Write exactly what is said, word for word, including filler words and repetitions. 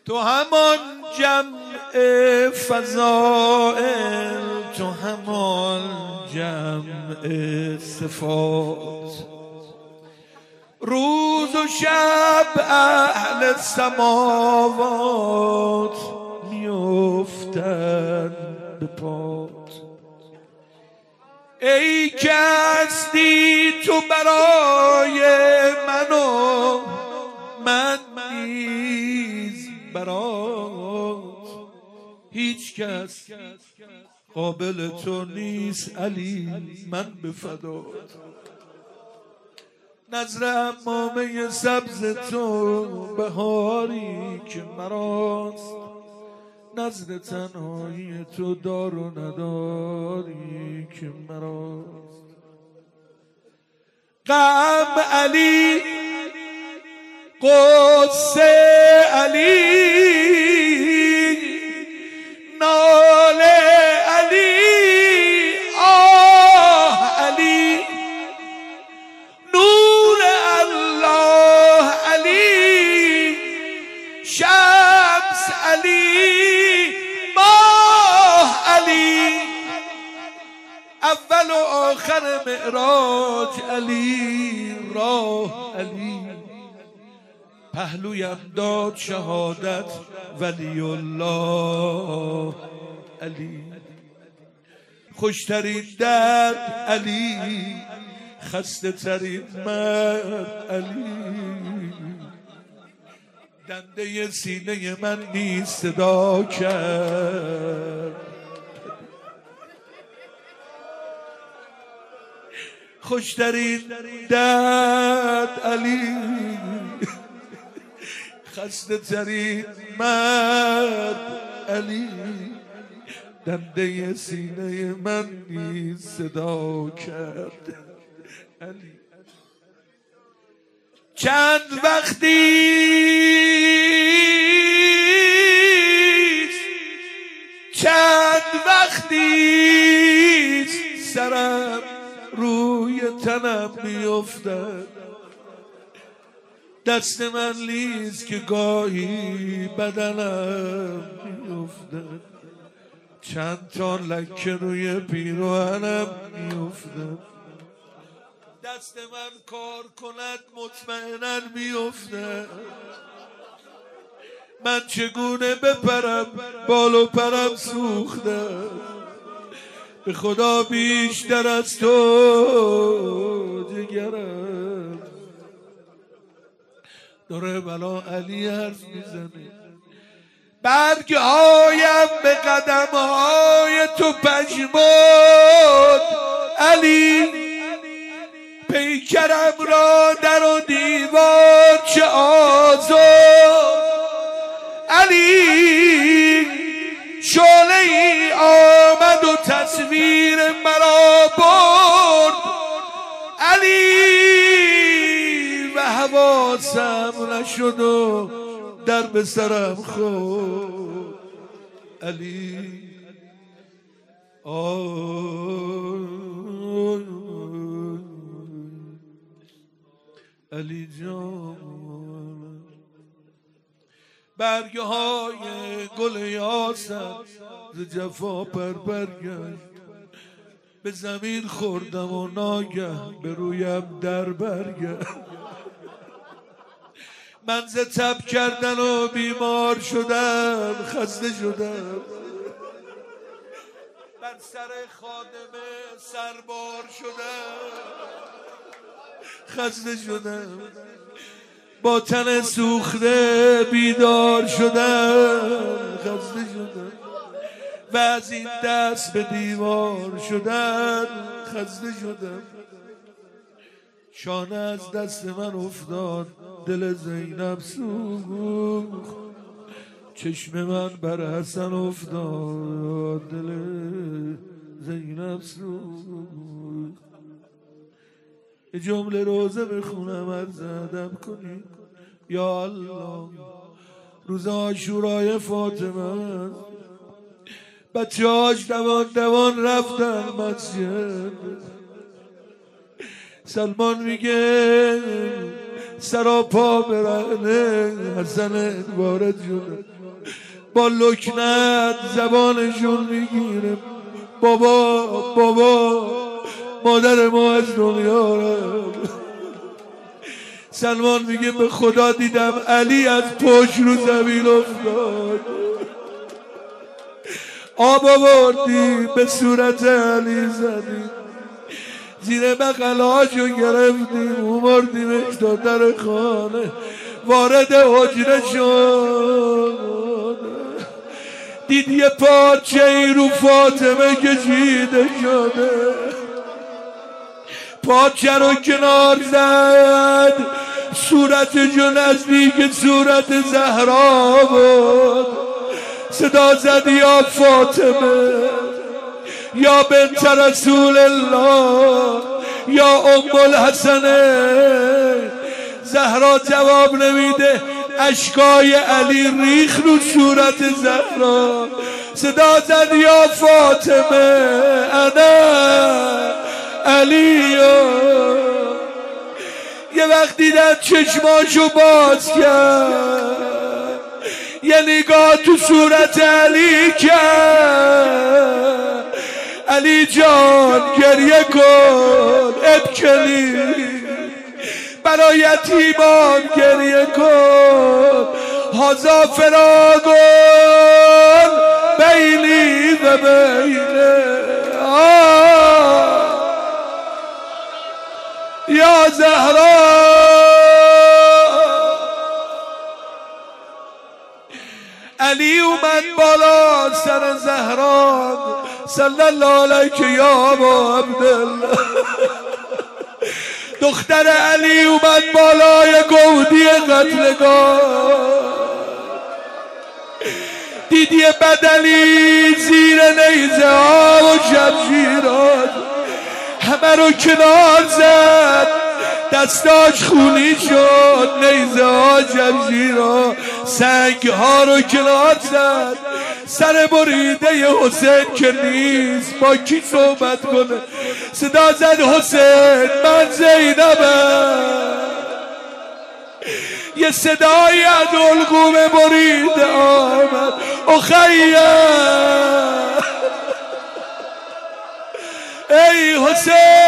تو همان جمع فضائل، تو همان جمع صفات، روز و شب اهل سماوات میفتن به پات. ای که هستی تو برای من و من نیز برات، هیچ کس قابل تو نیست علی من به فدات. نظر عمامه سبز تو بهاری که مراست، نظر تنهایی تو دار و نداری که مراست. غم علی قصه علی، ناله علی آه علی، نور الله علی، شمس علی، ماه علی، اول و آخر معراج علی، راه علی، پهلویم داد شهادت ولی الله علی. خوشترین درد علی، خسته ترین مرد علی، دنده سینه من نیست صدا کرد. خوشترین درد علی، خسته ترین مرد علی، دنده سینه من نیست صدا کرد علی. چند وقتی چند وقتی سرم روی تنم میافتد، دست من لیز که گاهی بدنم میافتد، چند تا لکه روی پیراهنم میافتد، دست من کار کند مطمئنا میافتد. من چگونه بپرم بال و پرم سوختم، به خدا بیشتر از تو جگرم داره بلا علی حرف میزنه. برگ هایم به قدم های تو پژمرد علی، پیکرم را در و دیوار چه آزاد علی، شعله ای آمد و تصویر مرا برد علی، و حواسم نشد و در به سرم خورد علی. آه علی جان، برگه های گل یاسم ز جفا پر برگشت، به زمین خوردم و ناگه به رویم در برگشت. من ز تب کردن و بیمار شدم، خسته شدم، بر سر خادمه سربار شدم، خسته شدم، با تن سوخته بیدار شدم، خسته شدم، و از این دست به دیوار شدن خسته شدم. شانه از دست من افتاد، دل زینب سوخت، چشم من بر حسن افتاد، دل زینب سوخت. یه جمله روزه بخونم عرض ادب کنید. یا الله، روز عاشورای فاطمه بچه هاش دوان دوان رفتن مسجد. سلمان میگه سراپا برهنه حسن وارد شده، با لکنت زبانشون میگیره بابا بابا مادر ما از دنیا رفت. سلمان میگه به خدا دیدم علی از پشت رو زمین افتاد، آب آوردی به صورت علی زدی، زیر بغلاشو گرفتیم اومردیمش تا در خانه، وارد حجره شد، دید یه پاچه ای رو فاطمه کشیده شده، پاچه رو کنار زد، صورتشو نزدیک صورت زهرا بود، صدا زد یا فاطمه یا بنت رسول الله یا ام الحسن. زهرا جواب نمیده، اشکای علی ریخ رو صورت زهرا، صدا زد یا فاطمه انا علی. یه وقت دیدن چشماشو باز کرد، یه نگاه تو صورت علی کرد، علی جان گریه کن ابکلی، برای یتیمان گریه کن، هذا فراق بینی و بینه یا زهرا. علی اومد بالا سر زهرا صلی الله علیک یا ابا عبدالله. دختر علی اومد بالای گودی قتلگاه، دیدی بدلی زیر نیزه ها و شمشیرات همه رو کنار زد، دستاش خونی شد، نیزه ها شمشیرها سنگ ها رو کنار زد، سر بریده حسین که نیست با کی صحبت کنه، صدا زد حسین من زینبم. یه صدایی از علقوم بریده آمد، اخیه ای حسین